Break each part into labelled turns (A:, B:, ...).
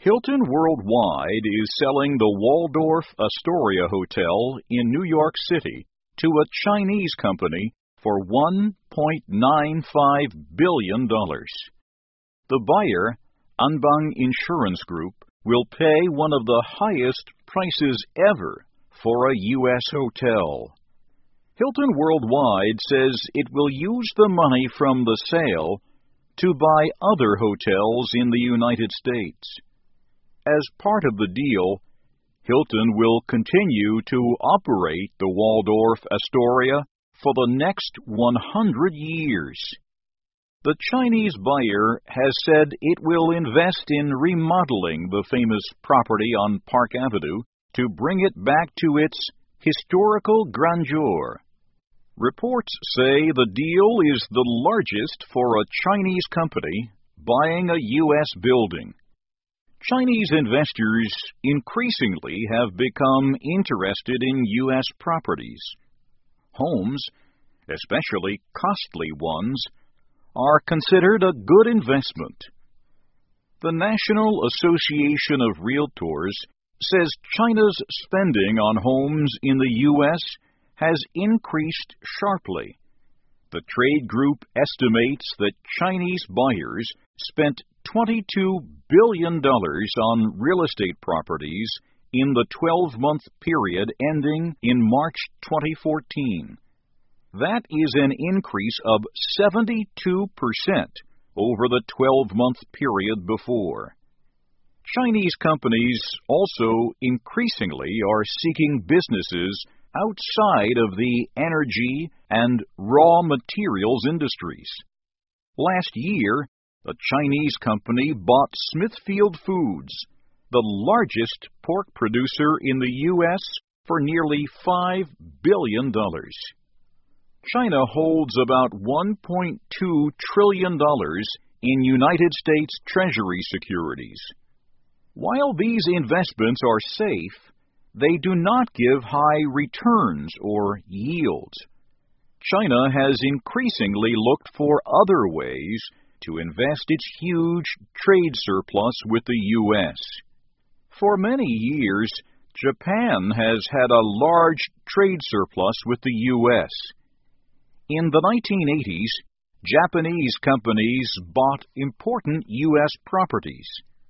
A: Hilton Worldwide is selling the Waldorf Astoria Hotel in New York City to a Chinese company for $1.95 billion. The buyer, Anbang Insurance Group, will pay one of the highest prices ever for a U.S. hotel. Hilton Worldwide says it will use the money from the sale to buy other hotels in the United States. As part of the deal, Hilton will continue to operate the Waldorf Astoria for the next 100 years. The Chinese buyer has said it will invest in remodeling the famous property on Park Avenue to bring it back to its historical grandeur. Reports say the deal is the largest for a Chinese company buying a U.S. building. Chinese investors increasingly have become interested in U.S. properties. Homes, especially costly ones, are considered a good investment. The National Association of Realtors says China's spending on homes in the U.S. has increased sharply. The trade group estimates that Chinese buyers spent $22 billion on real estate properties in the 12-month period ending in March 2014. That is an increase of 72% over the 12-month period before. Chinese companies also increasingly are seeking businesses outside of the energy and raw materials industries. Last year, a Chinese company bought Smithfield Foods, the largest pork producer in the U.S., for nearly $5 billion. China holds about $1.2 trillion in United States Treasury securities. While these investments are safe, they do not give high returns or yields. China has increasingly looked for other ways to invest its huge trade surplus with the U.S. For many years, Japan has had a large trade surplus with the U.S. In the 1980s, Japanese companies bought important U.S. properties.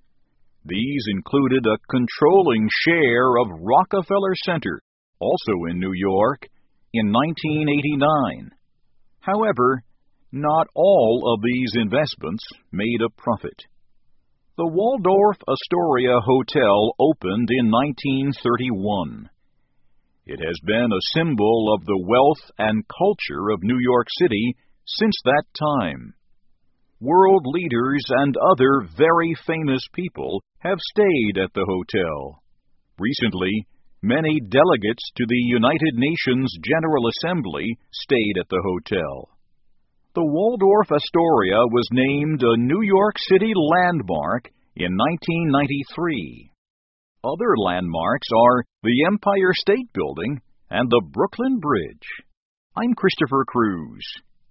A: These included a controlling share of Rockefeller Center, also in New York, in 1989. However, not all of these investments made a profit. The Waldorf Astoria Hotel opened in 1931. It has been a symbol of the wealth and culture of New York City since that time. World leaders and other very famous people have stayed at the hotel. Recently, many delegates to the United Nations General Assembly stayed at the hotel. The Waldorf Astoria was named a New York City landmark in 1993. Other landmarks are the Empire State Building and the Brooklyn Bridge. I'm Christopher Cruz.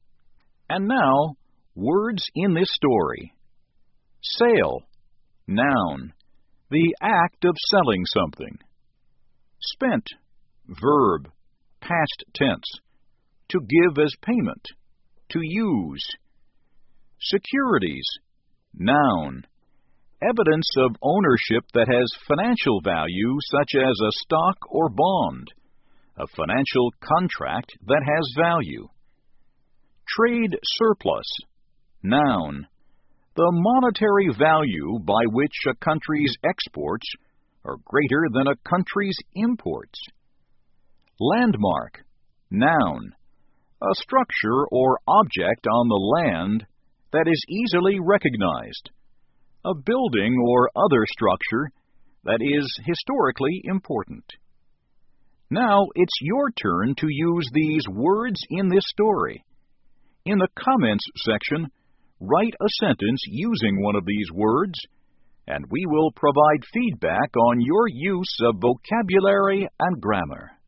A: And now, words in this story. Sale, noun, the act of selling something. Spent, verb, past tense, to give as payment, to use. Securities, noun, evidence of ownership that has financial value such as a stock or bond, a financial contract that has value. Trade surplus, noun, the monetary value by which a country's exports are greater than a country's imports. Landmark, noun, a structure or object on the land that is easily recognized, a building or other structure that is historically important. Now it's your turn to use these words in this story. In the comments section, write a sentence using one of these words, and we will provide feedback on your use of vocabulary and grammar.